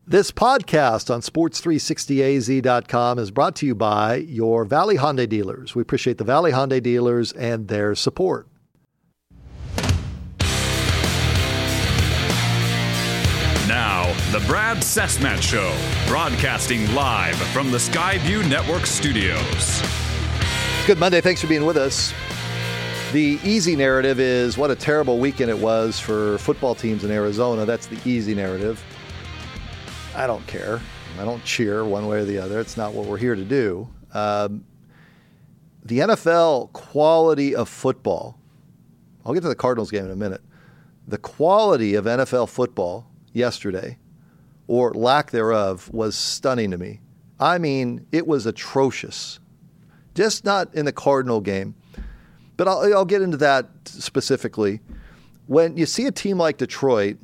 This podcast on sports360az.com is brought to you by your Valley Hyundai dealers. We appreciate the Valley Hyundai dealers and their support. Now, the Brad Cessmat Show, broadcasting live from the Skyview Network studios. Good Monday. Thanks for being with us. The easy narrative is what a terrible weekend it was for football teams in Arizona. That's the easy narrative. I don't care. I don't cheer one way or the other. It's not what we're here to do. The NFL quality of football, I'll get to the Cardinals game in a minute. The quality of NFL football yesterday, or lack thereof, was stunning to me. I mean, it was atrocious. Just not in the Cardinal game. But I'll get into that specifically. When you see a team like Detroit,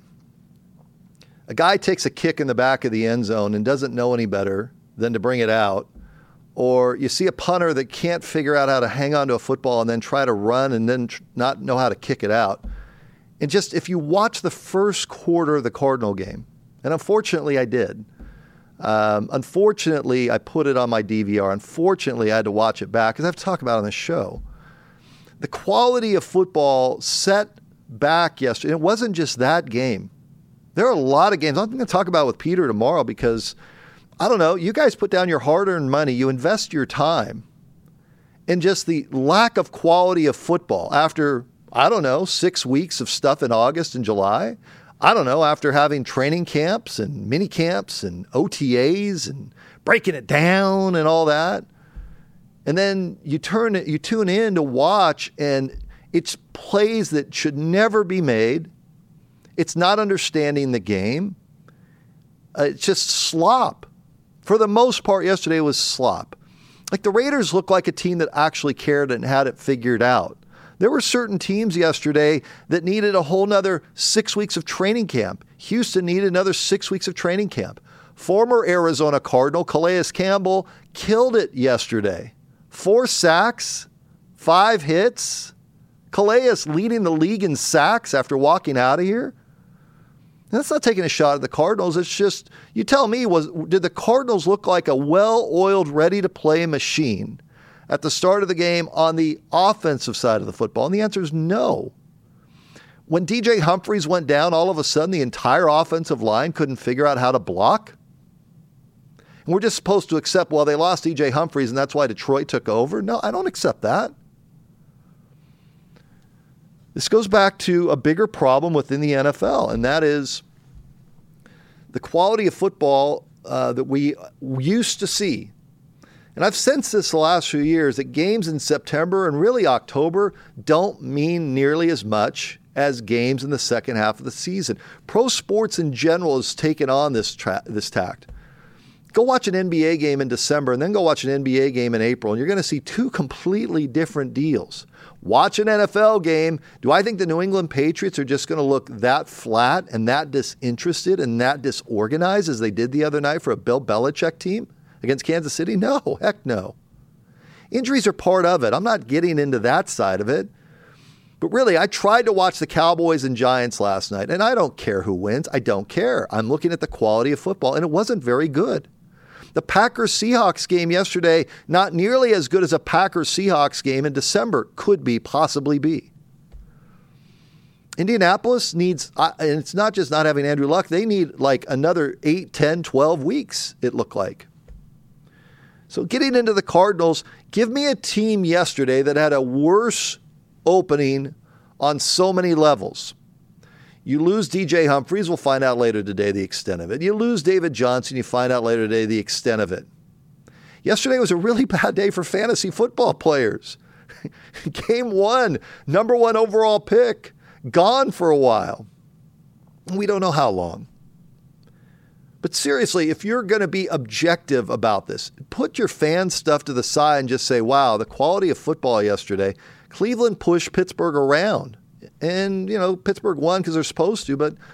a guy takes a kick in the back of the end zone and doesn't know any better than to bring it out, or you see a punter that can't figure out how to hang on to a football and then try to run and then not know how to kick it out. And just if you watch the first quarter of the Cardinal game, and unfortunately I did. Unfortunately, I put it on my DVR. Unfortunately, I had to watch it back because I have to talk about it on the show. The quality of football set back yesterday. It wasn't just that game. There are a lot of games I'm going to talk about with Peter tomorrow because, I don't know, you guys put down your hard-earned money, you invest your time, and just the lack of quality of football after, I don't know, 6 weeks of stuff in August and July. I don't know, after having training camps and mini camps and OTAs and breaking it down and all that. And then you tune in to watch, and it's plays that should never be made. It's not understanding the game. It's just slop. For the most part, yesterday was slop. Like the Raiders looked like a team that actually cared and had it figured out. There were certain teams yesterday that needed a whole nother 6 weeks of training camp. Houston needed another 6 weeks of training camp. Former Arizona Cardinal Calais Campbell killed it yesterday. 4 sacks, 5 hits. Calais leading the league in sacks after walking out of here. That's not taking a shot at the Cardinals. It's just, you tell me, did the Cardinals look like a well-oiled, ready-to-play machine at the start of the game on the offensive side of the football? And the answer is no. When DJ Humphries went down, all of a sudden the entire offensive line couldn't figure out how to block. And we're just supposed to accept, well, they lost DJ Humphries and that's why Detroit took over. No, I don't accept that. This goes back to a bigger problem within the NFL, and that is the quality of football that we used to see. And I've sensed this the last few years, that games in September and really October don't mean nearly as much as games in the second half of the season. Pro sports in general has taken on this tact. Go watch an NBA game in December and then go watch an NBA game in April, and you're going to see two completely different deals. Watch an NFL game. Do I think the New England Patriots are just going to look that flat and that disinterested and that disorganized as they did the other night for a Bill Belichick team against Kansas City? No, heck no. Injuries are part of it. I'm not getting into that side of it. But really, I tried to watch the Cowboys and Giants last night, and I don't care who wins. I don't care. I'm looking at the quality of football, and it wasn't very good. The Packers-Seahawks game yesterday, not nearly as good as a Packers-Seahawks game in December could possibly be. Indianapolis needs, and it's not just not having Andrew Luck, they need like another 8, 10, 12 weeks, it looked like. So getting into the Cardinals, give me a team yesterday that had a worse opening on so many levels. You lose DJ Humphries, we'll find out later today the extent of it. You lose David Johnson, you find out later today the extent of it. Yesterday was a really bad day for fantasy football players. Game 1, number 1 overall pick, gone for a while. We don't know how long. But seriously, if you're going to be objective about this, put your fan stuff to the side and just say, wow, the quality of football yesterday, Cleveland pushed Pittsburgh around. And, Pittsburgh won because they're supposed to, but,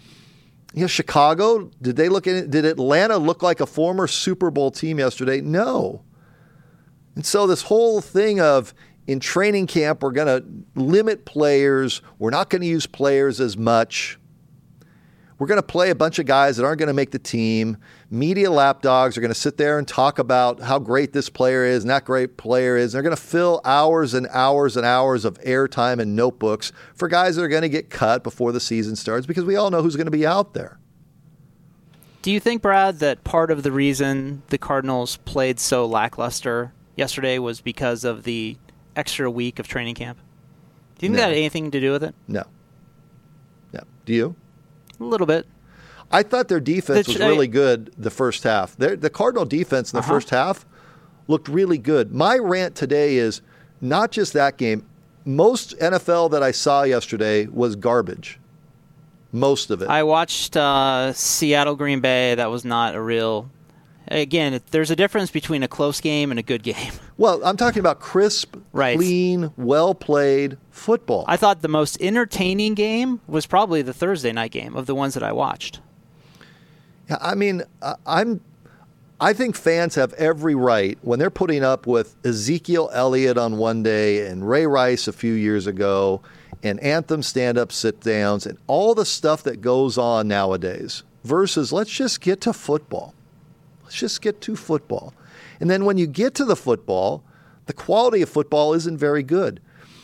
Chicago, did Atlanta look like a former Super Bowl team yesterday? No. And so this whole thing of in training camp, we're going to limit players. We're not going to use players as much. We're going to play a bunch of guys that aren't going to make the team. Media lapdogs are going to sit there and talk about how great this player is and that great player is. They're going to fill hours and hours and hours of airtime and notebooks for guys that are going to get cut before the season starts because we all know who's going to be out there. Do you think, Brad, that part of the reason the Cardinals played so lackluster yesterday was because of the extra week of training camp? Do you think that had anything to do with it? No. Do you? A little bit. I thought their defense was really good the first half. The Cardinal defense in the first half looked really good. My rant today is not just that game. Most NFL that I saw yesterday was garbage. Most of it. I watched Seattle Green Bay. That was not a real... Again, there's a difference between a close game and a good game. Well, I'm talking about crisp, clean, well-played football. I thought the most entertaining game was probably the Thursday night game of the ones that I watched. Yeah, I mean, I think fans have every right when they're putting up with Ezekiel Elliott on one day and Ray Rice a few years ago and Anthem stand-up sit-downs and all the stuff that goes on nowadays versus let's just get to football. Let's just get to football. And then when you get to the football, the quality of football isn't very good.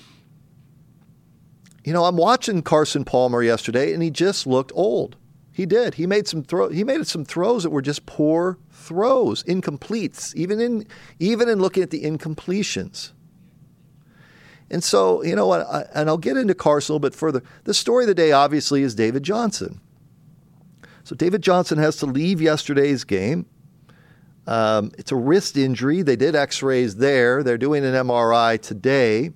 You know, I'm watching Carson Palmer yesterday, and he just looked old. He did. He made some throws that were just poor throws, incompletes, even in looking at the incompletions. And so, you know what, and I'll get into Carson a little bit further. The story of the day, obviously, is David Johnson. So David Johnson has to leave yesterday's game. It's a wrist injury. They did x-rays there. They're doing an MRI today.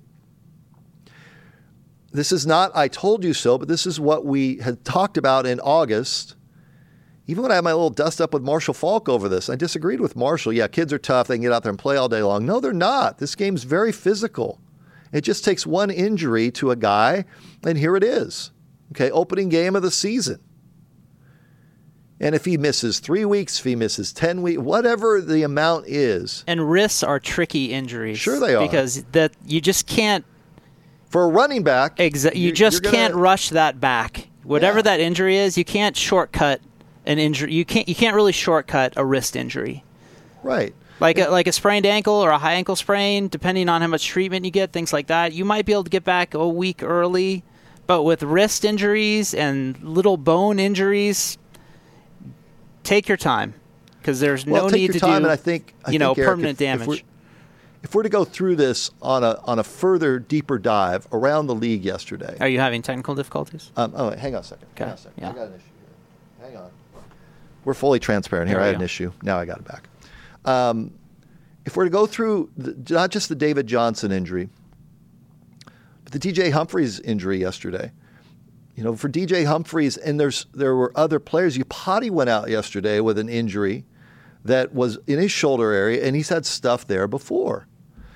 This is not, I told you so, but this is what we had talked about in August. Even when I had my little dust up with Marshall Faulk over this, I disagreed with Marshall. Yeah, kids are tough. They can get out there and play all day long. No, they're not. This game's very physical. It just takes one injury to a guy, and here it is. Okay, opening game of the season. And if he misses 3 weeks, if he misses 10 weeks, whatever the amount is. And wrists are tricky injuries. Sure they are. Because that you just can't. For a running back. You just can't rush that back. Whatever that injury is, you can't shortcut an injury. You can't really shortcut a wrist injury. Right. Like a sprained ankle or a high ankle sprain, depending on how much treatment you get, things like that. You might be able to get back a week early. But with wrist injuries and little bone injuries, take your time, because there's no need to do, and I think Eric, permanent damage. If we're to go through this on a further, deeper dive around the league yesterday. Are you having technical difficulties? Hang on a second. Okay. Hang on a second. Yeah. I got an issue here. Hang on. We're fully transparent here. I had an issue. Now I got it back. If we're to go through not just the David Johnson injury, but the DJ Humphries injury yesterday. You know, for DJ Humphries, and there were other players. Upati went out yesterday with an injury that was in his shoulder area, and he's had stuff there before.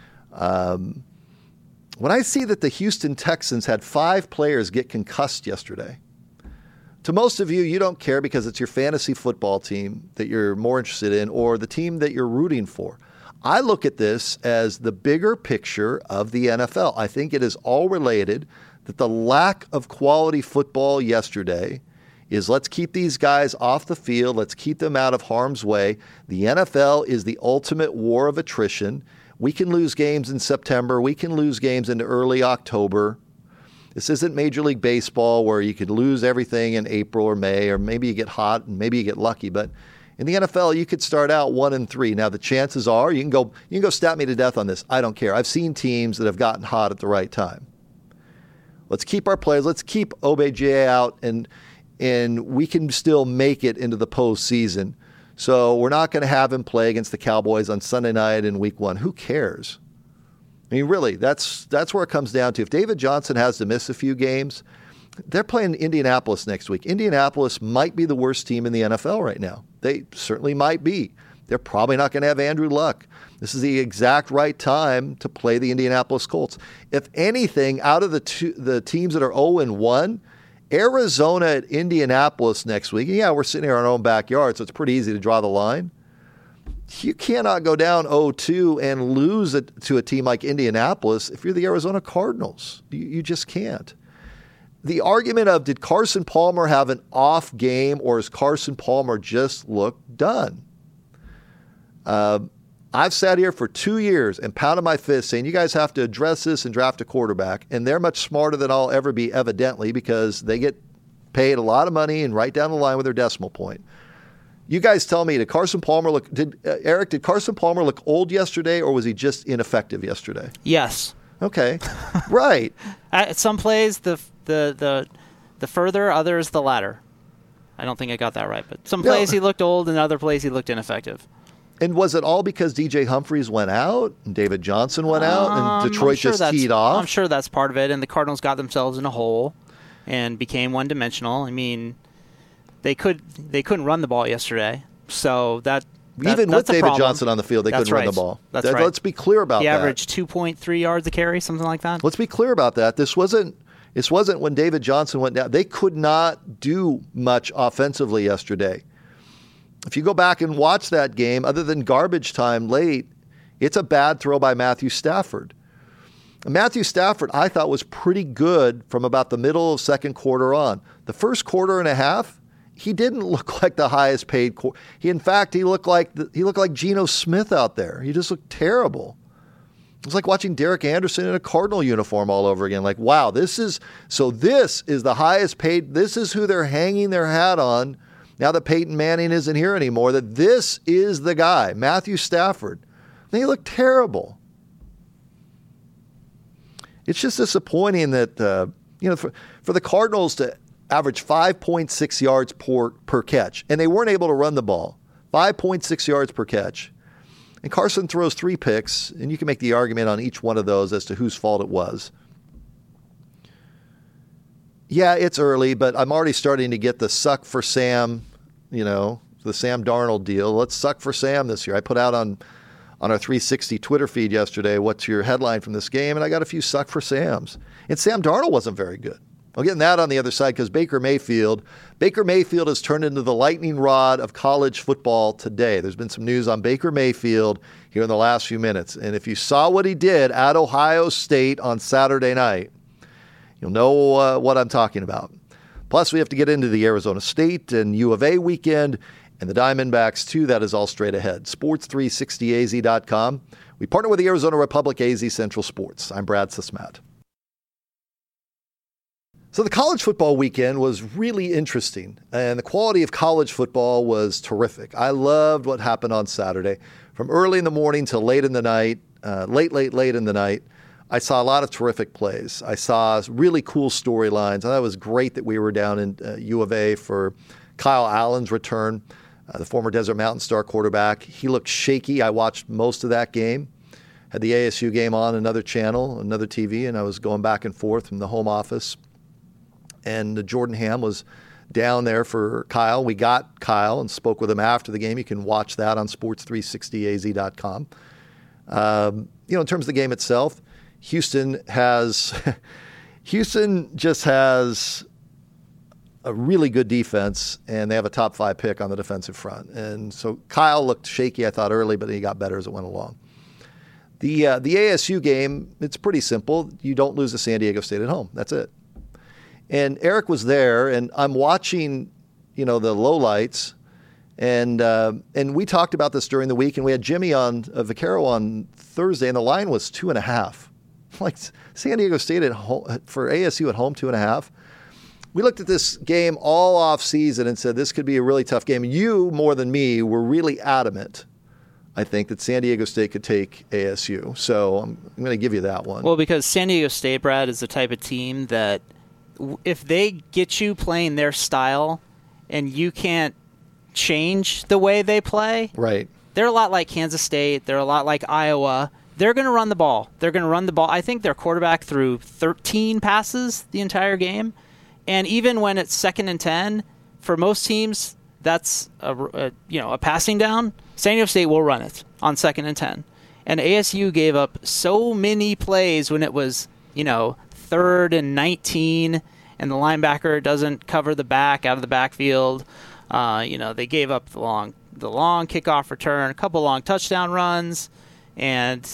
When I see that the Houston Texans had 5 players get concussed yesterday, to most of you, you don't care because it's your fantasy football team that you're more interested in or the team that you're rooting for. I look at this as the bigger picture of the NFL. I think it is all related that the lack of quality football yesterday is let's keep these guys off the field. Let's keep them out of harm's way. The NFL is the ultimate war of attrition. We can lose games in September. We can lose games into early October. This isn't Major League Baseball where you could lose everything in April or May, or maybe you get hot and maybe you get lucky. But in the NFL, you could start out 1-3. Now the chances are you can go stat me to death on this. I don't care. I've seen teams that have gotten hot at the right time. Let's keep our players. Let's keep OBJ out, and we can still make it into the postseason. So we're not going to have him play against the Cowboys on Sunday night in Week 1. Who cares? I mean, really, that's where it comes down to. If David Johnson has to miss a few games, they're playing Indianapolis next week. Indianapolis might be the worst team in the NFL right now. They certainly might be. They're probably not going to have Andrew Luck. This is the exact right time to play the Indianapolis Colts. If anything, out of the teams that are 0-1, Arizona at Indianapolis next week, yeah, we're sitting here in our own backyard, so it's pretty easy to draw the line. You cannot go down 0-2 and lose to a team like Indianapolis if you're the Arizona Cardinals. You just can't. the argument of, did Carson Palmer have an off game, or is Carson Palmer just look done? I've sat here for 2 years and pounded my fist saying, you guys have to address this and draft a quarterback. And they're much smarter than I'll ever be, evidently, because they get paid a lot of money and right down the line with their decimal point. You guys tell me, did Carson Palmer look, Eric, did Carson Palmer look old yesterday, or was he just ineffective yesterday? Yes. Okay. Right. At some plays, the further, others the latter. I don't think I got that right, but some plays he looked old and other plays he looked ineffective. And was it all because DJ Humphries went out and David Johnson went out and Detroit just teed off? I'm sure that's part of it, and the Cardinals got themselves in a hole and became one-dimensional. I mean, they couldn't run the ball yesterday, so that even with David Johnson on the field, they couldn't run the ball. That's right. Let's be clear about that. He averaged 2.3 yards a carry, something like that. Let's be clear about that. This wasn't when David Johnson went down. They could not do much offensively yesterday. If you go back and watch that game, other than garbage time late, it's a bad throw by Matthew Stafford. Matthew Stafford, I thought, was pretty good from about the middle of second quarter on. The first quarter and a half, he didn't look like the highest paid. He looked like Geno Smith out there. He just looked terrible. It was like watching Derek Anderson in a Cardinal uniform all over again. Like, wow, this is the highest paid. This is who they're hanging their hat on now that Peyton Manning isn't here anymore, that this is the guy, Matthew Stafford. They look terrible. It's just disappointing that, for the Cardinals to average 5.6 yards per catch, and they weren't able to run the ball. 5.6 yards per catch. And Carson throws 3 picks, and you can make the argument on each one of those as to whose fault it was. Yeah, it's early, but I'm already starting to get the suck for Sam, the Sam Darnold deal. Let's suck for Sam this year. I put out on our 360 Twitter feed yesterday, what's your headline from this game? And I got a few suck for Sams. And Sam Darnold wasn't very good. I'll get that on the other side because Baker Mayfield has turned into the lightning rod of college football today. There's been some news on Baker Mayfield here in the last few minutes. And if you saw what he did at Ohio State on Saturday night, you'll know what I'm talking about. Plus, we have to get into the Arizona State and U of A weekend and the Diamondbacks, too. That is all straight ahead. Sports360az.com. We partner with the Arizona Republic AZ Central Sports. I'm Brad Sesmat. So the college football weekend was really interesting, and the quality of college football was terrific. I loved what happened on Saturday. From early in the morning till late in the night, late in the night, I saw a lot of terrific plays. I saw really cool storylines. I thought it was great that we were down in U of A for Kyle Allen's return, the former Desert Mountain Star quarterback. He looked shaky. I watched most of that game. Had the ASU game on another channel, another TV, and I was going back and forth from the home office. And Jordan Ham was down there for Kyle. We got Kyle and spoke with him after the game. You can watch that on sports360az.com. In terms of the game itself, Houston just has a really good defense, and they have a top 5 pick on the defensive front. And so Kyle looked shaky, I thought, early, but he got better as it went along. The ASU game, it's pretty simple. You don't lose to San Diego State at home. That's it. And Eric was there, and I'm watching, the lowlights, and we talked about this during the week, and we had Jimmy on Vaccaro on Thursday, and the line was 2.5. Like San Diego State at home, for ASU at home, 2.5. We looked at this game all off season and said this could be a really tough game. You, more than me, were really adamant, I think, that San Diego State could take ASU. So I'm going to give you that one. Well, because San Diego State, Brad, is the type of team that if they get you playing their style and you can't change the way they play, right? They're a lot like Kansas State. They're a lot like Iowa. They're going to run the ball. I think their quarterback threw 13 passes the entire game. And even when it's 2nd and 10, for most teams, that's a passing down. San Diego State will run it on 2nd and 10. And ASU gave up so many plays when it was, 3rd and 19, and the linebacker doesn't cover the back out of the backfield. They gave up the long kickoff return, a couple long touchdown runs, and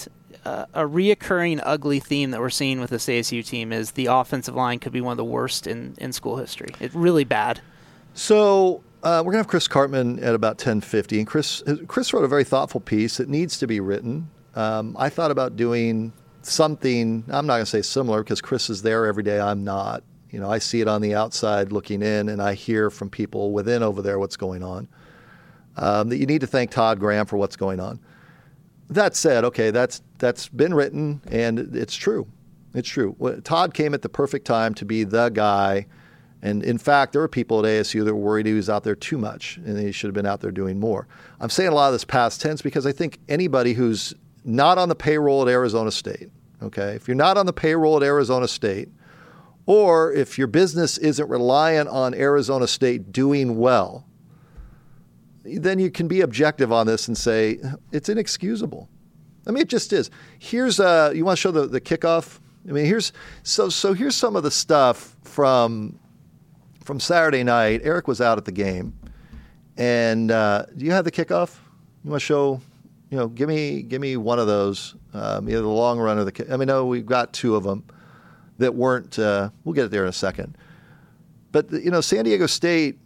a reoccurring ugly theme that we're seeing with this ASU team is the offensive line could be one of the worst in school history. It's really bad. So we're going to have Chris Cartman at about 10:50. And Chris wrote a very thoughtful piece that needs to be written. I thought about doing something, I'm not going to say similar because Chris is there every day. I'm not. I see it on the outside looking in, and I hear from people within over there what's going on. That you need to thank Todd Graham for what's going on. That said, okay, that's been written, and it's true. It's true. Todd came at the perfect time to be the guy. And in fact, there were people at ASU that were worried he was out there too much and he should have been out there doing more. I'm saying a lot of this past tense because I think anybody who's not on the payroll at Arizona State, okay, if you're not on the payroll at Arizona State, or if your business isn't reliant on Arizona State doing well, then you can be objective on this and say it's inexcusable. I mean, it just is. Here's you want to show the kickoff? I mean, here's some of the stuff from Saturday night. Eric was out at the game, and do you have the kickoff? You want to show? Give me one of those. Either the long run or the. I mean, no, we've got two of them that weren't. We'll get it there in a second. But San Diego State.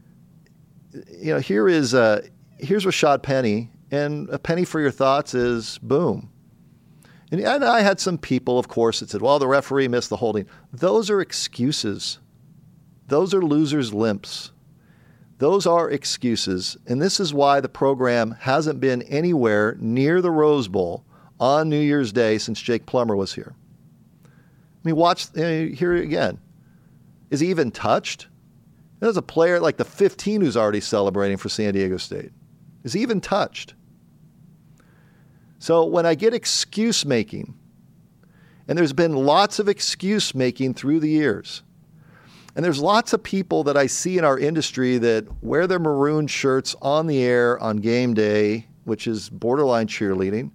Here's Rashad Penny, and a penny for your thoughts is boom. And I had some people, of course, that said, well, the referee missed the holding. Those are excuses. Those are losers' limps. Those are excuses. And this is why the program hasn't been anywhere near the Rose Bowl on New Year's Day since Jake Plummer was here. I mean, hear it again. Is he even touched? There's a player like the 15 who's already celebrating for San Diego State. Is he even touched? So when I get excuse making, and there's been lots of excuse making through the years, and there's lots of people that I see in our industry that wear their maroon shirts on the air on game day, which is borderline cheerleading.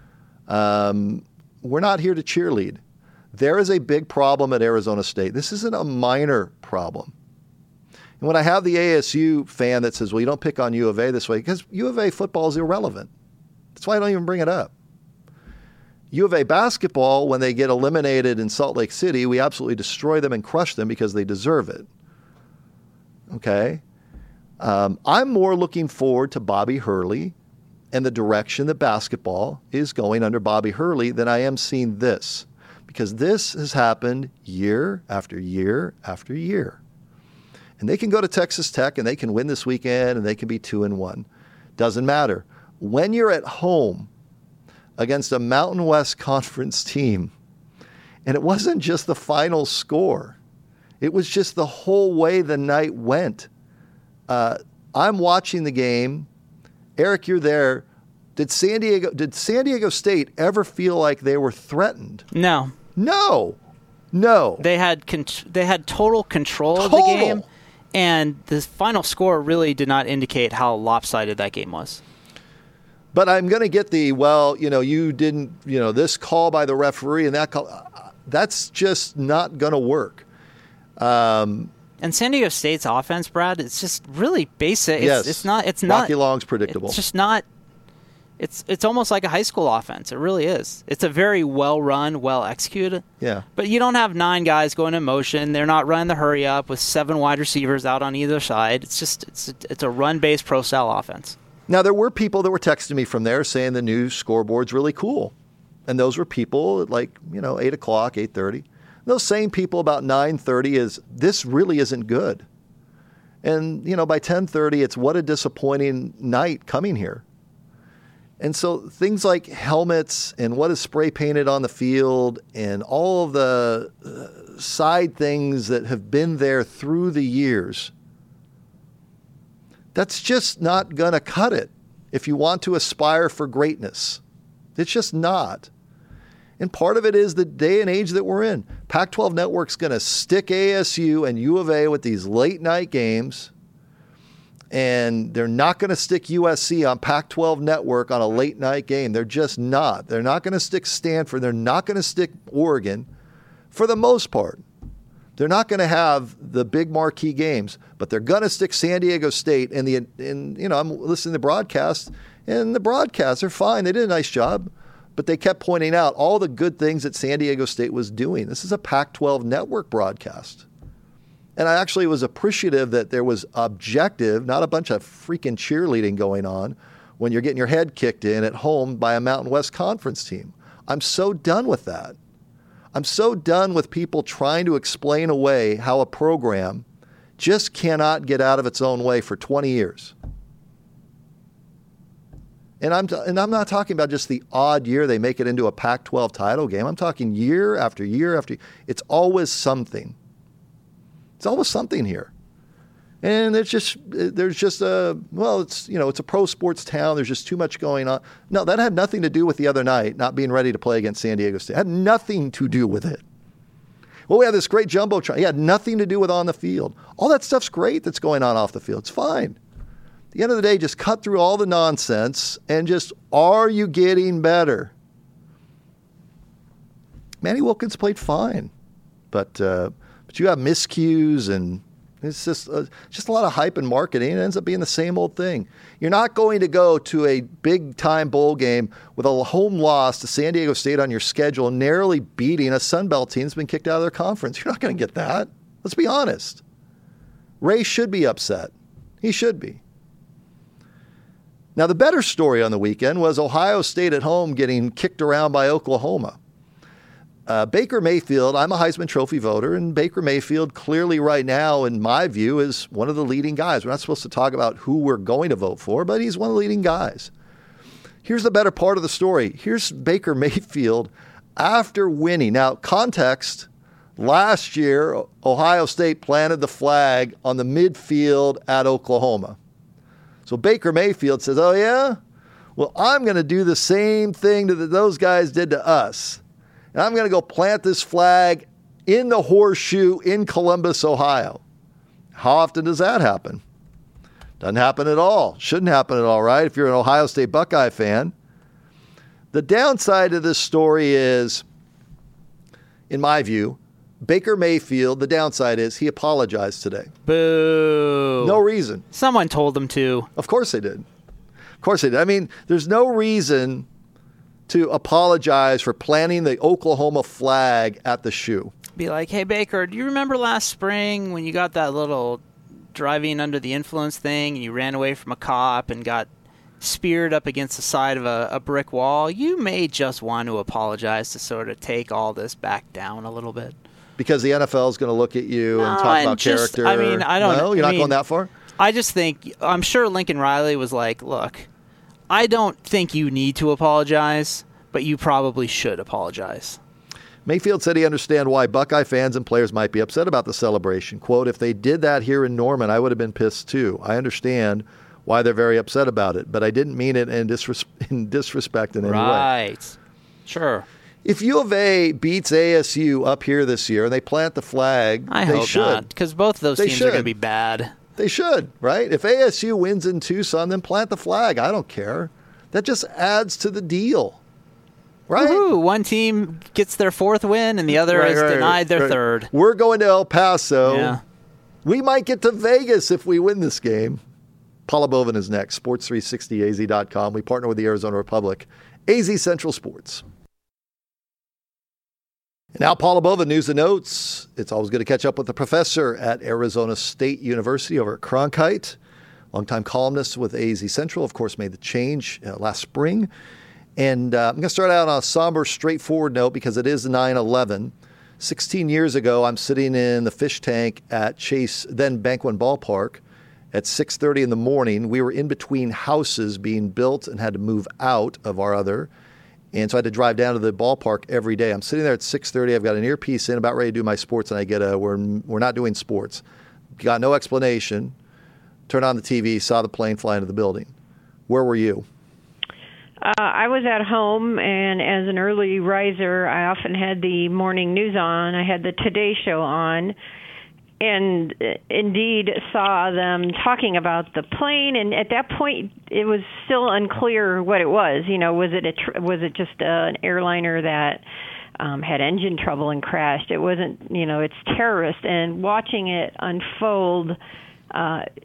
We're not here to cheerlead. There is a big problem at Arizona State. This isn't a minor problem. And when I have the ASU fan that says, well, you don't pick on U of A this way, because U of A football is irrelevant. That's why I don't even bring it up. U of A basketball, when they get eliminated in Salt Lake City, we absolutely destroy them and crush them because they deserve it. Okay? I'm more looking forward to Bobby Hurley and the direction that basketball is going under Bobby Hurley than I am seeing this. Because this has happened year after year after year. And they can go to Texas Tech and they can win this weekend and they can be 2-1. Doesn't matter. When you're at home against a Mountain West Conference team, and it wasn't just the final score, it was just the whole way the night went. I'm watching the game. Eric, you're there. Did San Diego State ever feel like they were threatened? No. They had total control of the game. And the final score really did not indicate how lopsided that game was. But I'm going to get you didn't, this call by the referee and that call. That's just not going to work. And San Diego State's offense, Brad, it's just really basic. Yes. It's not. Rocky Long's predictable. It's just not. It's almost like a high school offense. It really is. It's a very well-run, well-executed. Yeah. But you don't have 9 guys going in motion. They're not running the hurry up with 7 wide receivers out on either side. It's a run-based pro-style offense. Now, there were people that were texting me from there saying the new scoreboard's really cool. And those were people at 8 o'clock, 8:30. Those same people about 9:30 is, this really isn't good. And, by 10:30, it's what a disappointing night coming here. And so things like helmets and what is spray painted on the field and all of the side things that have been there through the years, that's just not going to cut it if you want to aspire for greatness. It's just not. And part of it is the day and age that we're in. Pac-12 Network's going to stick ASU and U of A with these late night games. And they're not going to stick USC on Pac-12 Network on a late night game. They're just not. They're not going to stick Stanford. They're not going to stick Oregon for the most part. They're not going to have the big marquee games, but they're going to stick San Diego State. I'm listening to the broadcast, and the broadcasts are fine. They did a nice job. But they kept pointing out all the good things that San Diego State was doing. This is a Pac-12 network broadcast. And I actually was appreciative that there was objective, not a bunch of freaking cheerleading going on when you're getting your head kicked in at home by a Mountain West Conference team. I'm so done with that. I'm so done with people trying to explain away how a program just cannot get out of its own way for 20 years. And I'm not talking about just the odd year they make it into a Pac-12 title game. I'm talking year after year after year. It's always something. It's always something here. And there's just it's a pro sports town. There's just too much going on. No, that had nothing to do with the other night not being ready to play against San Diego State. It had nothing to do with it. Well, we have this great jumbotron. It had nothing to do with on the field. All that stuff's great that's going on off the field. It's fine. At the end of the day, just cut through all the nonsense and just, are you getting better? Manny Wilkins played fine, but you have miscues, and it's just a lot of hype and marketing. It ends up being the same old thing. You're not going to go to a big-time bowl game with a home loss to San Diego State on your schedule, narrowly beating a Sun Belt team that's been kicked out of their conference. You're not going to get that. Let's be honest. Ray should be upset. He should be. Now, the better story on the weekend was Ohio State at home getting kicked around by Oklahoma. Baker Mayfield, I'm a Heisman Trophy voter, and Baker Mayfield clearly right now, in my view, is one of the leading guys. We're not supposed to talk about who we're going to vote for, but he's one of the leading guys. Here's the better part of the story. Here's Baker Mayfield after winning. Now, context, last year, Ohio State planted the flag on the midfield at Oklahoma. So Baker Mayfield says, oh, yeah? Well, I'm going to do the same thing that those guys did to us. And I'm going to go plant this flag in the horseshoe in Columbus, Ohio. How often does that happen? Doesn't happen at all. Shouldn't happen at all, right? If you're an Ohio State Buckeye fan. The downside of this story is, in my view, Baker Mayfield, the downside is he apologized today. Boo. No reason. Someone told him to. Of course they did. Of course they did. I mean, there's no reason to apologize for planting the Oklahoma flag at the shoe. Be like, hey, Baker, do you remember last spring when you got that little driving under the influence thing and you ran away from a cop and got speared up against the side of a brick wall? You may just want to apologize to sort of take all this back down a little bit. Because the NFL is going to look at you and talk about character. I mean, I don't know. No, you're not going that far? I just think, I'm sure Lincoln Riley was like, look, I don't think you need to apologize, but you probably should apologize. Mayfield said he understands why Buckeye fans and players might be upset about the celebration. Quote, if they did that here in Norman, I would have been pissed too. I understand why they're very upset about it, but I didn't mean it in disrespect in any way. Right. Sure. If U of A beats ASU up here this year and they plant the flag, I they hope should. not, because both of those teams are going to be bad. They should, right? If ASU wins in Tucson, then plant the flag. I don't care. That just adds to the deal, right? Woo-hoo. One team gets their fourth win and the other is denied their third. We're going to El Paso. Yeah. We might get to Vegas if we win this game. Paula Bovin is next. Sports360az.com. We partner with the Arizona Republic. AZ Central Sports. And now Paula Bovin, news and notes. It's always good to catch up with the professor at Arizona State University over at Cronkite. Longtime columnist with AZ Central, of course, made the change last spring. And I'm going to start out on a somber, straightforward note because it is 9/11. 16 years ago, I'm sitting in the fish tank at Chase, then Banquet Ballpark, at 6:30 in the morning. We were in between houses being built and had to move out of our other. And so I had to drive down to the ballpark every day. I'm sitting there at 6:30. I've got an earpiece in, about ready to do my sports, and I get we're not doing sports. Got no explanation. Turned on the TV, saw the plane fly into the building. Where were you? I was at home, and as an early riser, I often had the morning news on. I had the Today Show on, and indeed saw them talking about the plane. And at that point, it was still unclear what it was. You know, was it just an airliner that had engine trouble and crashed? It wasn't. You know, it's terrorist. And watching it unfold,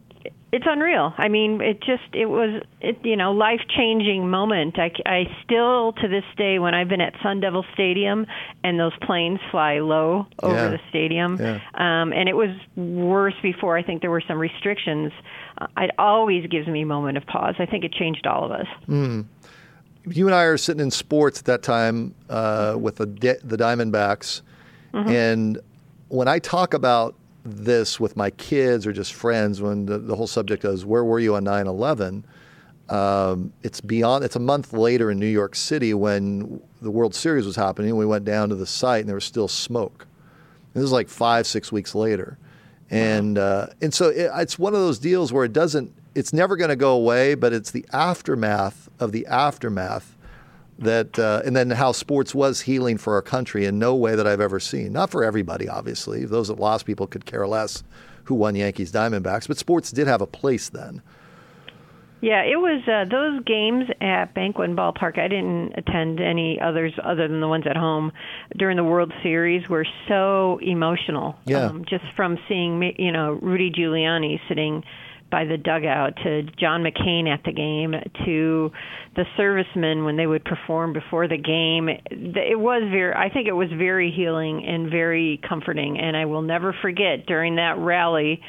It's unreal. I mean, it was life-changing moment. I still, to this day, when I've been at Sun Devil Stadium and those planes fly low over the stadium, and it was worse before. I think there were some restrictions. It always gives me a moment of pause. I think it changed all of us. You and I are sitting in sports at that time with the Diamondbacks, and when I talk about this with my kids or just friends, when the whole subject is where were you on 9/11, it's a month later in New York City when the World Series was happening. We went down to the site and there was still smoke. This is like 5-6 weeks later, and so it's one of those deals where it's never going to go away, but it's the aftermath of the aftermath that, and then how sports was healing for our country in no way that I've ever seen. Not for everybody, obviously. Those that lost, people could care less who won Yankees Diamondbacks, but sports did have a place then. Yeah, it was those games at Banquet Ballpark. I didn't attend any others other than the ones at home during the World Series. Were so emotional. Yeah. Just from seeing, Rudy Giuliani sitting by the dugout, to John McCain at the game, to the servicemen when they would perform before the game. I think it was very healing and very comforting. And I will never forget during that rally,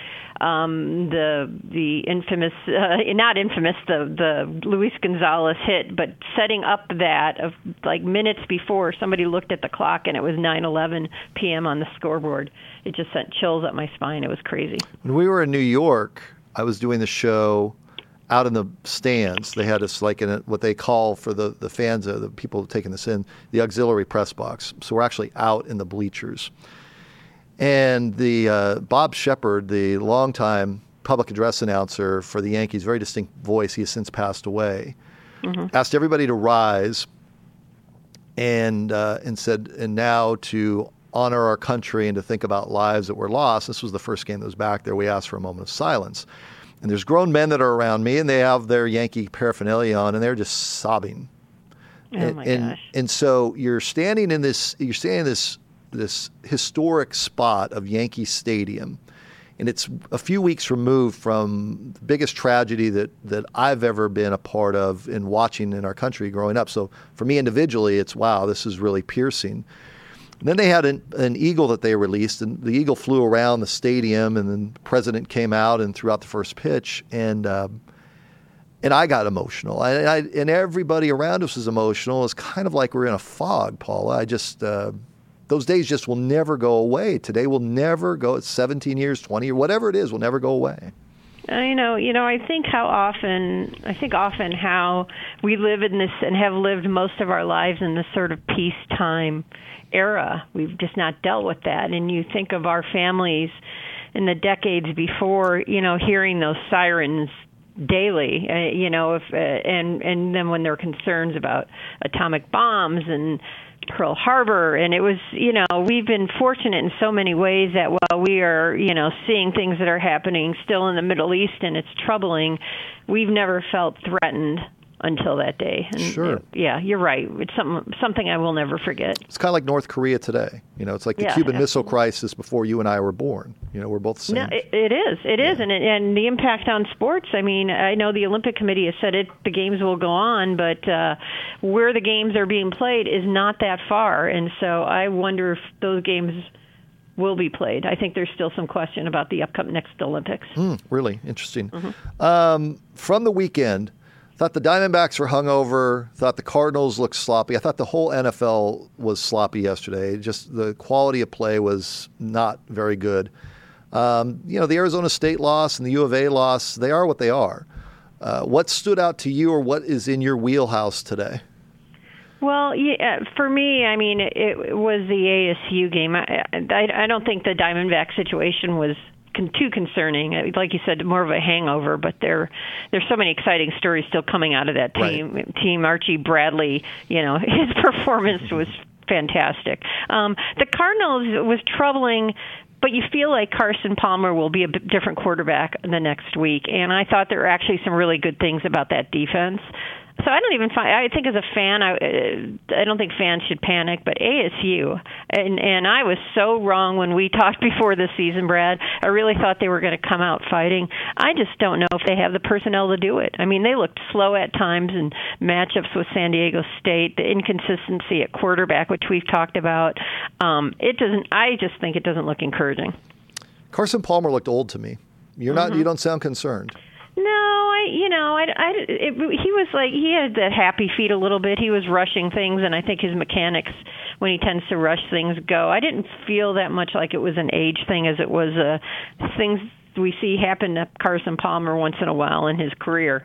the infamous, the Luis Gonzalez hit, but setting up that of like minutes before, somebody looked at the clock and it was 9:11 p.m. on the scoreboard. It just sent chills up my spine. It was crazy. When we were in New York, I was doing the show out in the stands. They had us like in what they call for the fans, the people taking this in, the auxiliary press box. So we're actually out in the bleachers. And the Bob Shepard, the longtime public address announcer for the Yankees, very distinct voice, he has since passed away, asked everybody to rise and said, and now to honor our country and to think about lives that were lost. This was the first game that was back there. We asked for a moment of silence. And there's grown men that are around me, and they have their Yankee paraphernalia on, and they're just sobbing. Oh my gosh. And so you're standing in this historic spot of Yankee Stadium, and it's a few weeks removed from the biggest tragedy that I've ever been a part of in watching in our country growing up. So for me individually, it's wow, this is really piercing. And then they had an eagle that they released, and the eagle flew around the stadium, and then the president came out and threw out the first pitch, and I got emotional, and everybody around us was emotional. It's kind of like we're in a fog, Paula. Those days just will never go away. Today will never go. It's 17 years, 20 years, whatever it is, will never go away. I think often how we live in this and have lived most of our lives in this sort of peacetime era. We've just not dealt with that. And you think of our families in the decades before, hearing those sirens daily, and then when there are concerns about atomic bombs and Pearl Harbor, and it was, we've been fortunate in so many ways that while we are, seeing things that are happening still in the Middle East and it's troubling, we've never felt threatened until that day. And sure. You're right. It's something I will never forget. It's kind of like North Korea today. It's like the Cuban Missile Crisis before you and I were born. We're both the same. No, it is. It is. And the impact on sports, I know the Olympic Committee has said the games will go on, but where the games are being played is not that far. And so I wonder if those games will be played. I think there's still some question about the upcoming next Olympics. Really interesting. From the weekend, thought the Diamondbacks were hungover, thought the Cardinals looked sloppy. I thought the whole NFL was sloppy yesterday. Just the quality of play was not very good. The Arizona State loss and the U of A loss, they are what they are. What stood out to you, or what is in your wheelhouse today? Well, for me, it was the ASU game. I don't think the Diamondback situation was too concerning. Like you said, more of a hangover, but there's so many exciting stories still coming out of that team. Right. Team Archie Bradley, his performance was fantastic. The Cardinals was troubling, but you feel like Carson Palmer will be a different quarterback the next week. And I thought there were actually some really good things about that defense. So I don't even find. I think as a fan, I don't think fans should panic. But ASU, and I was so wrong when we talked before this season, Brad. I really thought they were going to come out fighting. I just don't know if they have the personnel to do it. I mean, they looked slow at times in matchups with San Diego State. The inconsistency at quarterback, which we've talked about, it doesn't. I just think it doesn't look encouraging. Carson Palmer looked old to me. You're not. You don't sound concerned. No, he was like, he had that happy feet a little bit. He was rushing things, and I think his mechanics, when he tends to rush things, go. I didn't feel that much like it was an age thing as it was things we see happen to Carson Palmer once in a while in his career,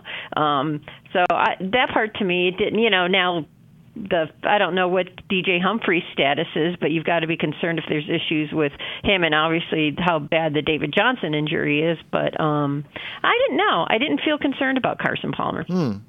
So that part to me, it didn't, now I don't know what DJ Humphrey's status is, but you've got to be concerned if there's issues with him, and obviously how bad the David Johnson injury is. But I didn't know. I didn't feel concerned about Carson Palmer.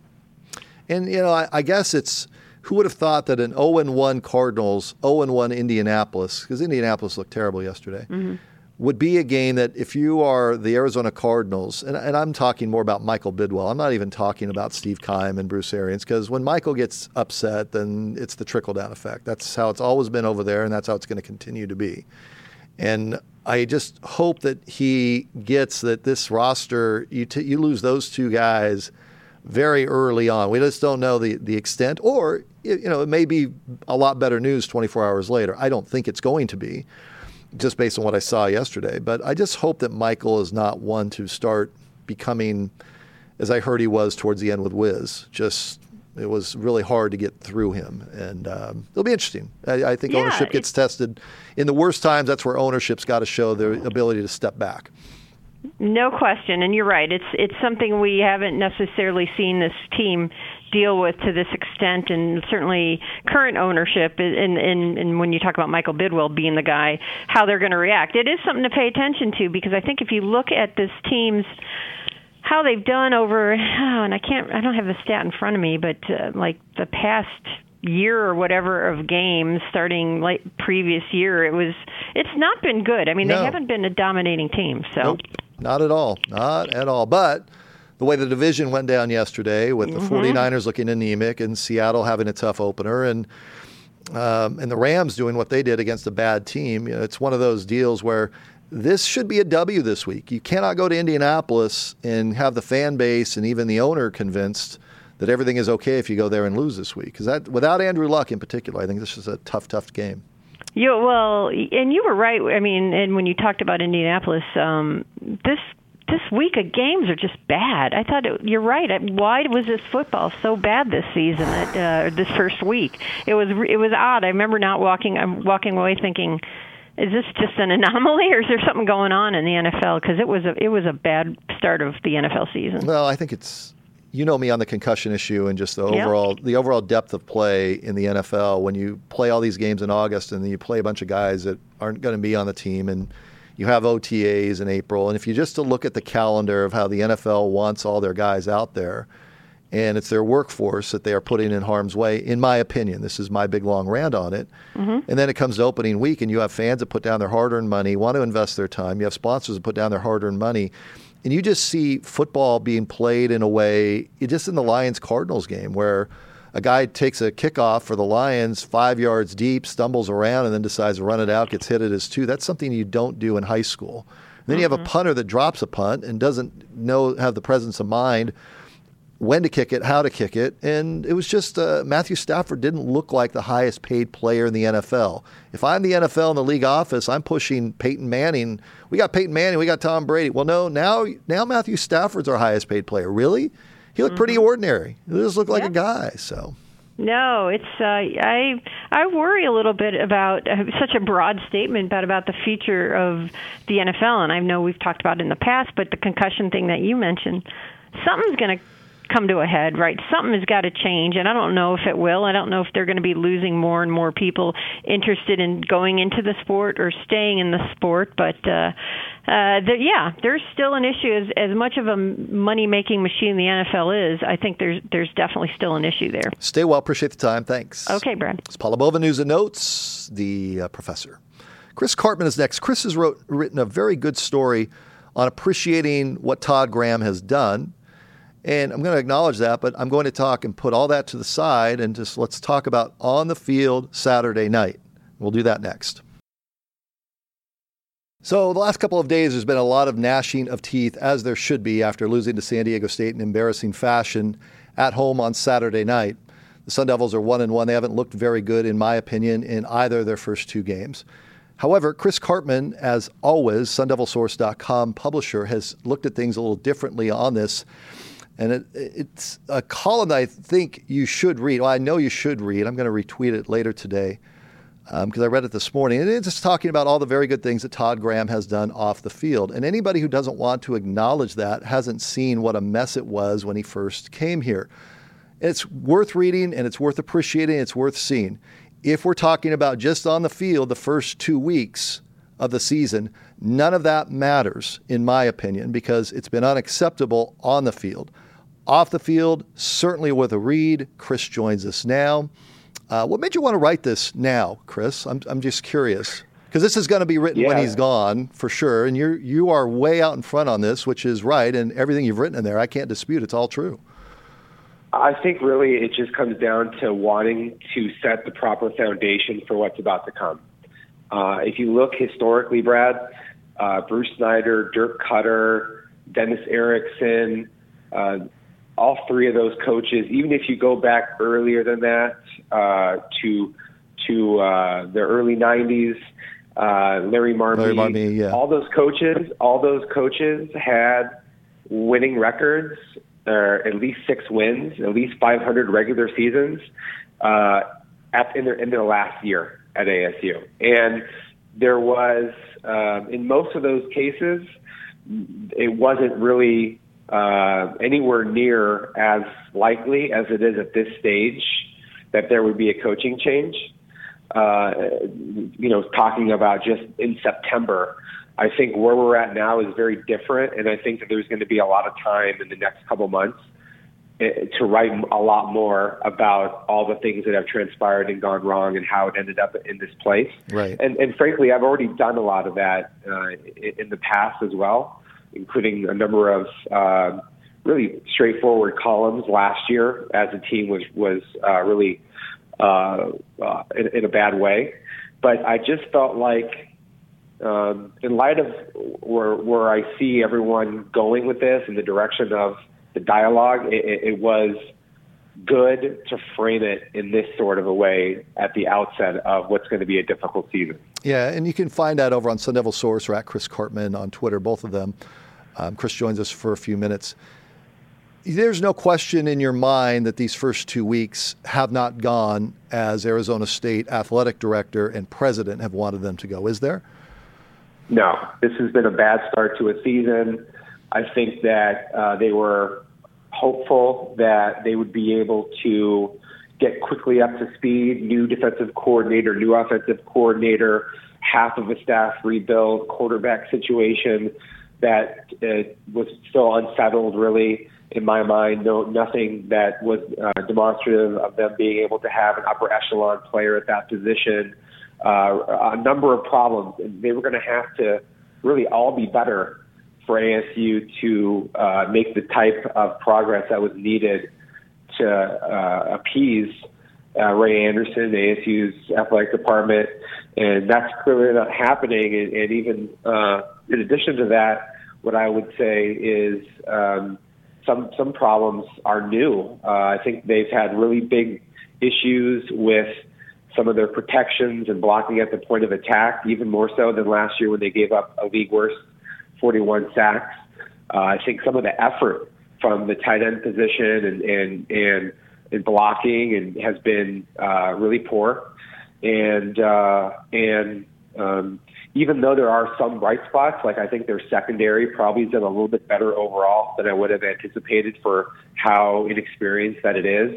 And I guess it's who would have thought that an 0-1 Cardinals, 0-1 Indianapolis, because Indianapolis looked terrible yesterday, would be a game that if you are the Arizona Cardinals, and I'm talking more about Michael Bidwell, I'm not even talking about Steve Keim and Bruce Arians, because when Michael gets upset, then it's the trickle-down effect. That's how it's always been over there, and that's how it's going to continue to be. And I just hope that he gets that this roster, you lose those two guys very early on. We just don't know the extent, or it may be a lot better news 24 hours later. I don't think it's going to be, just based on what I saw yesterday. But I just hope that Michael is not one to start becoming, as I heard he was towards the end with Wiz. It was really hard to get through him. And it'll be interesting. I think ownership gets tested. In the worst times, that's where ownership's got to show their ability to step back. No question, and you're right. It's something we haven't necessarily seen this team deal with to this extent, and certainly current ownership, and when you talk about Michael Bidwell being the guy, how they're going to react. It is something to pay attention to, because I think if you look at this team's how they've done over, and I don't have the stat in front of me, but like the past year or whatever of games starting late previous year, it's not been good. I mean, They haven't been a dominating team. So. Nope, not at all. Not at all. But the way the division went down yesterday with the 49ers looking anemic and Seattle having a tough opener and the Rams doing what they did against a bad team, it's one of those deals where this should be a W this week. You cannot go to Indianapolis and have the fan base and even the owner convinced that everything is okay if you go there and lose this week. Because without Andrew Luck in particular, I think this is a tough game. Yeah, well, and you were right. I mean, and when you talked about Indianapolis, this week of games are just bad. I thought you're right. Why was this football so bad this season? This first week, it was odd. I remember I'm walking away thinking, is this just an anomaly, or is there something going on in the NFL? Because it was a bad start of the NFL season. Well, I think it's. You know me on the concussion issue and just the overall depth of play in the NFL. When you play all these games in August and then you play a bunch of guys that aren't going to be on the team, and you have OTAs in April, and if you just to look at the calendar of how the NFL wants all their guys out there, and it's their workforce that they are putting in harm's way, in my opinion. This is my big long rant on it. And then it comes to opening week, and you have fans that put down their hard-earned money, want to invest their time. You have sponsors that put down their hard-earned money. And you just see football being played in a way, just in the Lions-Cardinals game, where a guy takes a kickoff for the Lions 5 yards deep, stumbles around, and then decides to run it out, gets hit at his 2. That's something you don't do in high school. And then you have a punter that drops a punt and doesn't have the presence of mind when to kick it, how to kick it. And it was just Matthew Stafford didn't look like the highest paid player in the NFL. If I'm the NFL in the league office, I'm pushing Peyton Manning. We got Peyton Manning, we got Tom Brady. Well, no, now Matthew Stafford's our highest paid player. Really? He looked pretty ordinary. He just looked like a guy. So. No, it's I worry a little bit about such a broad statement about the future of the NFL, and I know we've talked about it in the past, but the concussion thing that you mentioned, something's going to come to a head, right? Something has got to change, and I don't know if it will. I don't know if they're going to be losing more and more people interested in going into the sport or staying in the sport, but there's still an issue. As much of a money-making machine the NFL is, I think there's definitely still an issue there. Stay well. Appreciate the time. Thanks. Okay, Brad. It's Paula Bova, News and Notes, the professor. Chris Karpman is next. Chris has written a very good story on appreciating what Todd Graham has done. And I'm going to acknowledge that, but I'm going to talk and put all that to the side and just let's talk about on the field Saturday night. We'll do that next. So the last couple of days, there's been a lot of gnashing of teeth, as there should be, after losing to San Diego State in embarrassing fashion at home on Saturday night. The Sun Devils are 1-1. They haven't looked very good, in my opinion, in either of their first two games. However, Chris Karpman, as always, SunDevilSource.com publisher, has looked at things a little differently on this. And it's a column that I think you should read. Well, I know you should read. I'm going to retweet it later today because I read it this morning. And it's just talking about all the very good things that Todd Graham has done off the field. And anybody who doesn't want to acknowledge that hasn't seen what a mess it was when he first came here. It's worth reading, and it's worth appreciating, it's worth seeing. If we're talking about just on the field the first 2 weeks of the season, none of that matters, in my opinion, because it's been unacceptable on the field. Off the field, certainly with a read. Chris joins us now. What made you want to write this now, Chris? I'm just curious. Because this is going to be written when he's gone, for sure, and you are way out in front on this, which is right, and everything you've written in there, I can't dispute. It's all true. I think really it just comes down to wanting to set the proper foundation for what's about to come. If you look historically, Brad, Bruce Snyder, Dirk Cutter, Dennis Erickson, all three of those coaches, even if you go back earlier than that to the early 90s, Larry Marmee, all those coaches had winning records, or at least 6 wins, at least 500 regular seasons in their last year at ASU. And there was, in most of those cases, it wasn't really anywhere near as likely as it is at this stage that there would be a coaching change. Talking about just in September, I think where we're at now is very different, and I think that there's going to be a lot of time in the next couple months to write a lot more about all the things that have transpired and gone wrong and how it ended up in this place. Right. And frankly, I've already done a lot of that in the past as well, including a number of really straightforward columns last year as the team was really in a bad way. But I just felt like, in light of where I see everyone going with this in the direction of the dialogue, it was good to frame it in this sort of a way at the outset of what's going to be a difficult season. Yeah, and you can find that over on Sun Devil Source or at Chris Karpman on Twitter, both of them. Chris joins us for a few minutes. There's no question in your mind that these first 2 weeks have not gone as Arizona State athletic director and president have wanted them to go, is there? No, this has been a bad start to a season. I think that they were hopeful that they would be able to get quickly up to speed. New defensive coordinator, new offensive coordinator, half of a staff rebuild, quarterback situation that was still unsettled, really, in my mind. Nothing that was demonstrative of them being able to have an upper echelon player at that position. A number of problems. They were going to have to really all be better for ASU to make the type of progress that was needed to appease Ray Anderson, ASU's athletic department, and that's clearly not happening. And even in addition to that, what I would say is some problems are new. I think they've had really big issues with some of their protections and blocking at the point of attack, even more so than last year when they gave up a league worst 41 sacks. I think some of the effort from the tight end position and blocking and has been really poor. And even though there are some bright spots, like I think their secondary probably has done a little bit better overall than I would have anticipated for how inexperienced that it is.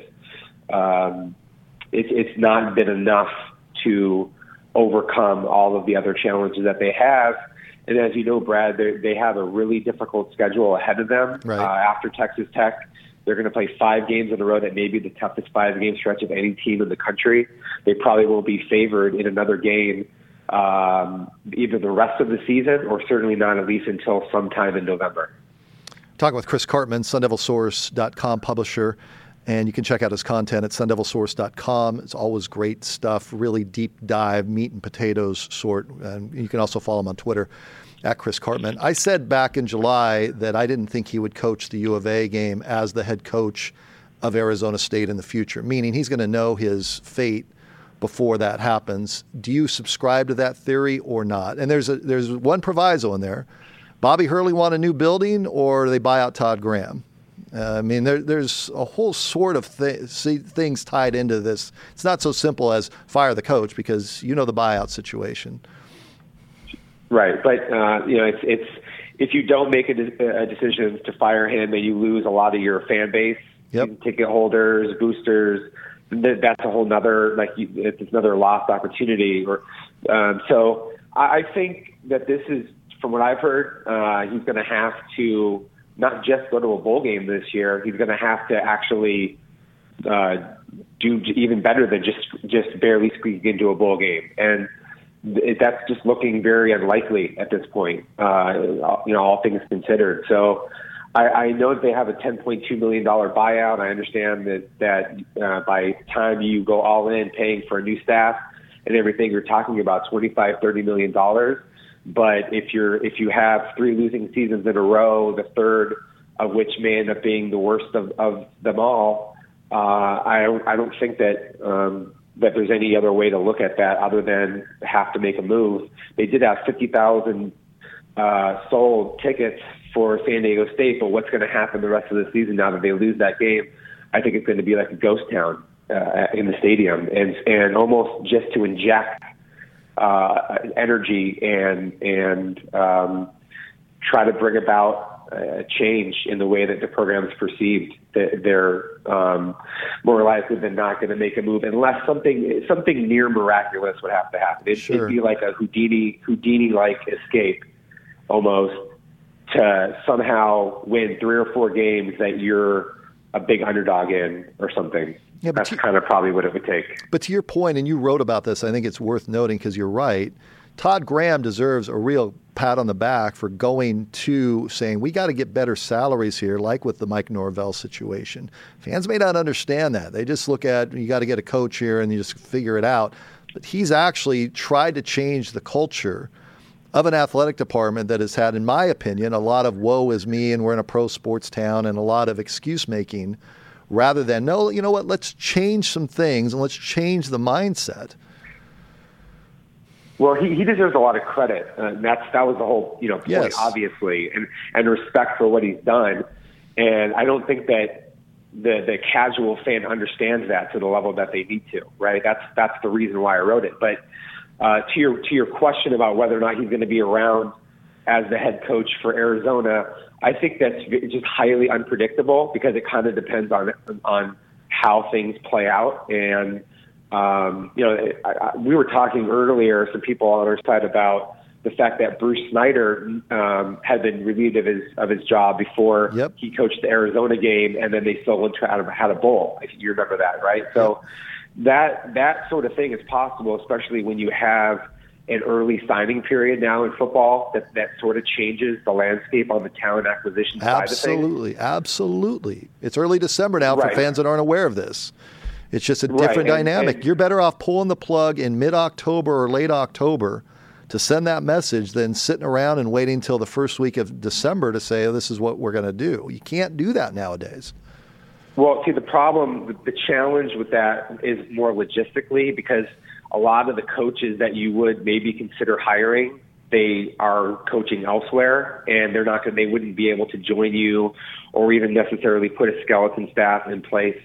It's not been enough to overcome all of the other challenges that they have. And as you know, Brad, they have a really difficult schedule ahead of them. Right. After Texas Tech. They're going to play 5 games in a row that may be the toughest 5-game stretch of any team in the country. They probably will be favored in another game either the rest of the season or certainly not at least until sometime in November. Talking with Chris Karpman, SunDevilSource.com publisher, and you can check out his content at SunDevilSource.com. It's always great stuff, really deep dive, meat and potatoes sort. And you can also follow him on Twitter at Chris Karpman. I said back in July that I didn't think he would coach the U of A game as the head coach of Arizona State in the future, meaning he's going to know his fate before that happens. Do you subscribe to that theory or not? And there's one proviso in there. Bobby Hurley want a new building, or they buy out Todd Graham? There's a whole sort of things tied into this. It's not so simple as fire the coach, because you know the buyout situation. Right, but it's if you don't make a decision to fire him, and you lose a lot of your fan base, ticket holders, boosters, that's a whole nother it's another lost opportunity. So I think that this is, from what I've heard, he's going to have to not just go to a bowl game this year. He's going to have to actually do even better than just barely squeak into a bowl game, and that's just looking very unlikely at this point. All things considered. So I know that they have a $10.2 million buyout. I understand that by the time you go all in, paying for a new staff and everything, you're talking about $25-30 million. But if you have 3 losing seasons in a row, the third of which may end up being the worst of them all, I don't think that there's any other way to look at that other than have to make a move. They did have 50,000 sold tickets for San Diego State, but what's going to happen the rest of the season now that they lose that game? I think it's going to be like a ghost town in the stadium, and almost just to inject energy and try to bring about change in the way that the program is perceived. That they're more likely than not going to make a move unless something near miraculous would have to happen. It'd be like a Houdini-like escape almost, to somehow win 3 or 4 games that you're a big underdog in or something. Yeah, that's kind of probably what it would take. But to your point, and you wrote about this, I think it's worth noting because you're right, Todd Graham deserves a real pat on the back for going to saying, we got to get better salaries here, like with the Mike Norvell situation. Fans may not understand that. They just look at, you got to get a coach here and you just figure it out. But he's actually tried to change the culture of an athletic department that has had, in my opinion, a lot of woe is me and we're in a pro sports town and a lot of excuse making, rather than, no, you know what, let's change some things and let's change the mindset. Well, he deserves a lot of credit. That was the whole point, yes, obviously, and respect for what he's done. And I don't think that the casual fan understands that to the level that they need to, right? That's the reason why I wrote it. But to your question about whether or not he's going to be around as the head coach for Arizona, I think that's just highly unpredictable because it kind of depends on how things play out. And we were talking earlier, some people on our side, about the fact that Bruce Snyder had been relieved of his job before he coached the Arizona game, and then they still had a bowl. I think you remember that, right? So that sort of thing is possible, especially when you have an early signing period now in football that sort of changes the landscape on the talent acquisition side of things. Absolutely. It's early December now for fans that aren't aware of this. It's just a different dynamic. You're better off pulling the plug in mid-October or late October to send that message than sitting around and waiting until the first week of December to say, oh, this is what we're going to do. You can't do that nowadays. Well, see, the challenge with that is more logistically, because a lot of the coaches that you would maybe consider hiring, they are coaching elsewhere, and they wouldn't be able to join you or even necessarily put a skeleton staff in place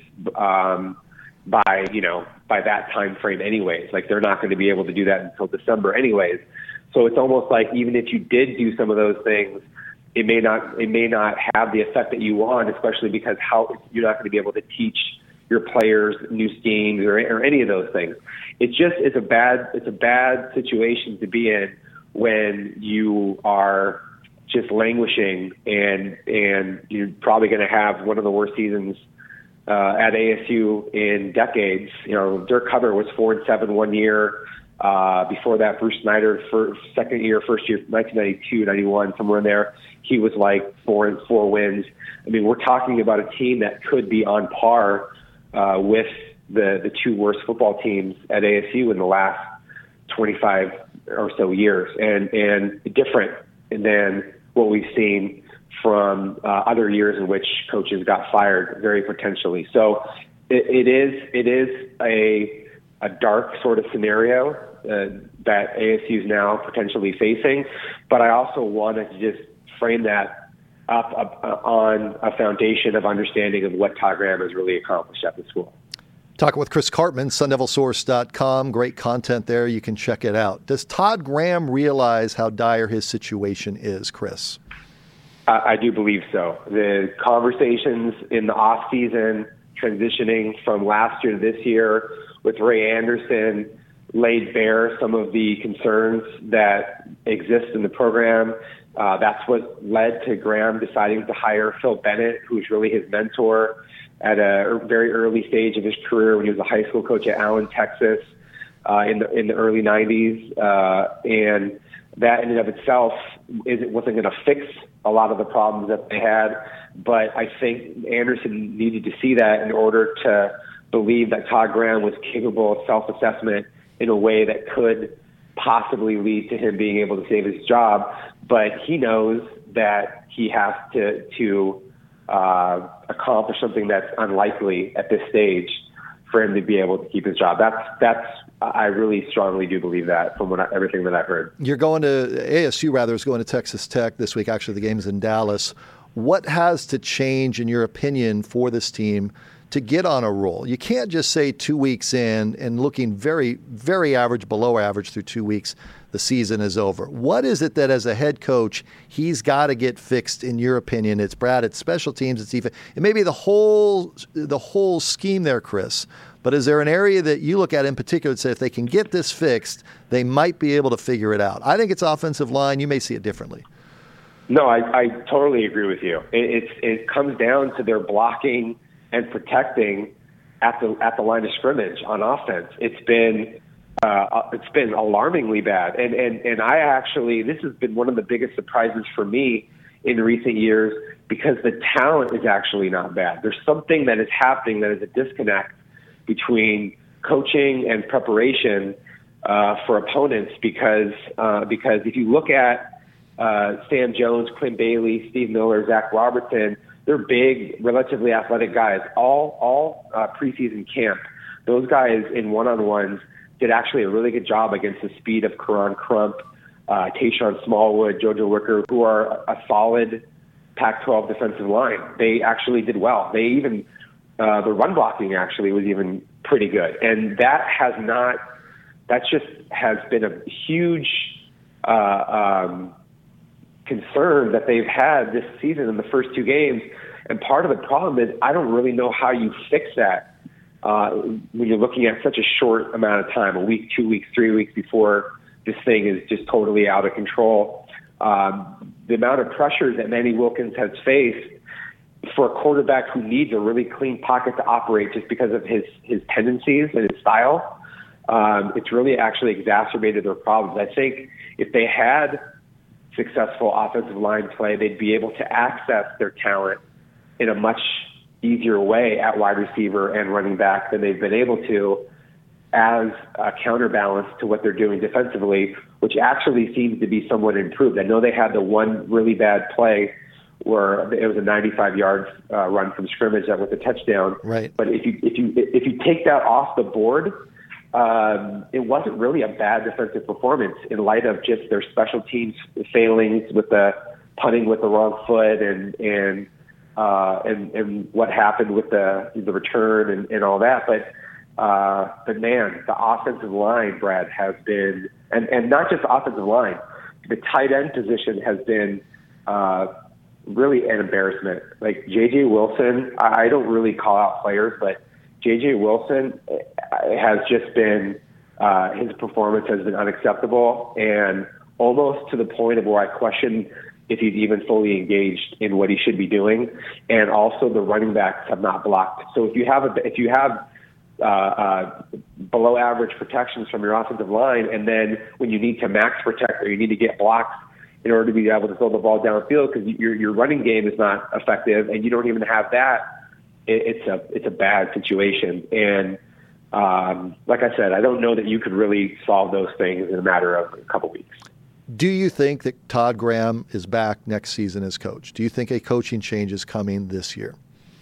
by that time frame anyways. Like, they're not going to be able to do that until December anyways. So it's almost like even if you did do some of those things, it may not have the effect that you want, especially because you're not going to be able to teach your players new schemes or any of those things. It's a bad situation to be in when you are just languishing and you're probably going to have one of the worst seasons at ASU in decades. Dirk Koetter was 4-7 one year. Before that, Bruce Snyder, first year, 1992, 91, somewhere in there. he was like 4-4 wins. I mean, we're talking about a team that could be on par with the two worst football teams at ASU in the last 25 or so years, and different than what we've seen from other years in which coaches got fired very potentially. So it is a dark sort of scenario that ASU is now potentially facing, but I also wanted to just frame that up on a foundation of understanding of what Todd Graham has really accomplished at the school. Talking with Chris Karpman, SunDevilSource.com. Great content there. You can check it out. Does Todd Graham realize how dire his situation is, Chris? I do believe so. The conversations in the off-season, transitioning from last year to this year with Ray Anderson, laid bare some of the concerns that exist in the program. That's what led to Graham deciding to hire Phil Bennett, who's really his mentor at a very early stage of his career when he was a high school coach at Allen, Texas, in the early 90s. And that in and of itself wasn't going to fix a lot of the problems that they had. But I think Anderson needed to see that in order to believe that Todd Graham was capable of self-assessment in a way that could possibly lead to him being able to save his job. But he knows that he has to accomplish something that's unlikely at this stage for him to be able to keep his job. That's I really strongly do believe that from everything that I've heard. You're going to ASU, is going to Texas Tech this week. Actually, the game's in Dallas. What has to change, in your opinion, for this team to get on a roll? You can't just say 2 weeks in and looking very, very average, below average through 2 weeks, the season is over. What is it that as a head coach he's got to get fixed, in your opinion? It's Brad, it's special teams, it's even, it may be the whole scheme there, Chris. But is there an area that you look at in particular that say if they can get this fixed, they might be able to figure it out? I think it's offensive line. You may see it differently. No, I totally agree with you. It comes down to their blocking and protecting at the line of scrimmage on offense. It's been alarmingly bad, and I actually, this has been one of the biggest surprises for me in recent years, because the talent is actually not bad. There's something that is happening that is a disconnect between coaching and preparation for opponents, because if you look at Sam Jones, Quinn Bailey, Steve Miller, Zach Robertson, they're big, relatively athletic guys. All preseason camp, those guys in one-on-ones did actually a really good job against the speed of Karan Crump, Tayshawn Smallwood, JoJo Wicker, who are a solid Pac-12 defensive line. They actually did well. They even the run blocking actually was even pretty good, and that just has been a huge concern that they've had this season in the first two games. And part of the problem is I don't really know how you fix that when you're looking at such a short amount of time, a week, 2 weeks, 3 weeks before this thing is just totally out of control. The amount of pressure that Manny Wilkins has faced for a quarterback who needs a really clean pocket to operate just because of his tendencies and his style, it's really actually exacerbated their problems. I think if they had successful offensive line play, they'd be able to access their talent in a much easier way at wide receiver and running back than they've been able to, as a counterbalance to what they're doing defensively, which actually seems to be somewhat improved. I know they had the one really bad play where it was a 95-yard run from scrimmage that was a touchdown. Right. But if you take that off the board, it wasn't really a bad defensive performance in light of just their special teams failings with the punting with the wrong foot and what happened with the return and all that. But man, the offensive line, Brad, has been, and not just the offensive line, the tight end position has been really an embarrassment. Like J.J. Wilson, I don't really call out players, but J.J. Wilson has just been, his performance has been unacceptable, and almost to the point of where I question if he's even fully engaged in what he should be doing. And also the running backs have not blocked. So if you have below average protections from your offensive line, and then when you need to max protect or you need to get blocks, in order to be able to throw the ball downfield, because your running game is not effective, and you don't even have that. It's a bad situation. And like I said, I don't know that you could really solve those things in a matter of a couple weeks. Do you think that Todd Graham is back next season as coach? Do you think a coaching change is coming this year?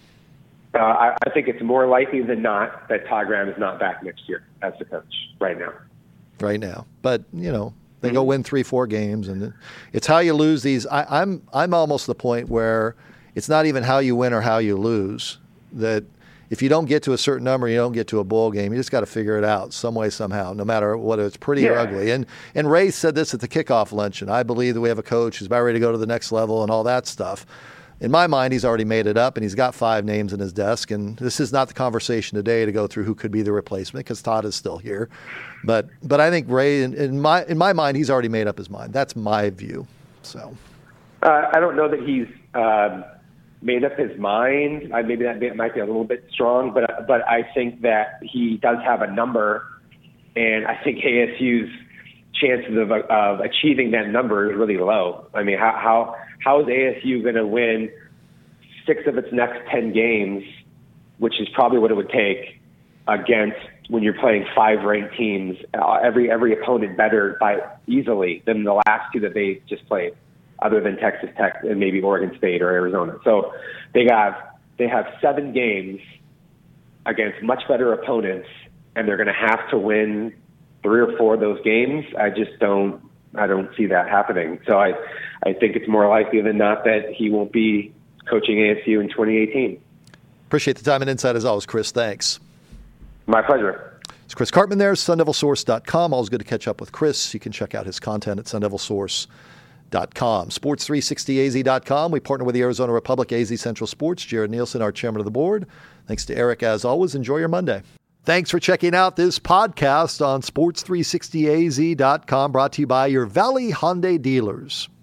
I think it's more likely than not that Todd Graham is not back next year as the coach right now. Right now. But, they go win 3-4 games, and it's how you lose these. I'm almost the point where it's not even how you win or how you lose. That if you don't get to a certain number, you don't get to a bowl game. You just got to figure it out some way, somehow, no matter whether it's pretty or ugly. And Ray said this at the kickoff luncheon. I believe that we have a coach who's about ready to go to the next level and all that stuff. In my mind, he's already made it up, and he's got 5 names in his desk. And this is not the conversation today to go through who could be the replacement, because Todd is still here. But I think Ray, in my mind, he's already made up his mind. That's my view. So I don't know that he's made up his mind. Maybe that might be a little bit strong, but I think that he does have a number, and I think ASU's chances of achieving that number is really low. I mean, how is ASU going to win 6 of its next 10 games, which is probably what it would take against when you're playing 5 ranked teams, every opponent better by easily than the last 2 that they just played, other than Texas Tech and maybe Oregon State or Arizona. So they have 7 games against much better opponents, and they're going to have to win 3 or 4 of those games. I don't see that happening. So I think it's more likely than not that he won't be coaching ASU in 2018. Appreciate the time and insight as always, Chris. Thanks. My pleasure. It's Chris Karpman there, SunDevilSource.com. Always good to catch up with Chris. You can check out his content at SunDevilSource.com. Sports360AZ.com. We partner with the Arizona Republic, AZ Central Sports. Jared Nielsen, our chairman of the board. Thanks to Eric, as always. Enjoy your Monday. Thanks for checking out this podcast on Sports360AZ.com, brought to you by your Valley Hyundai dealers.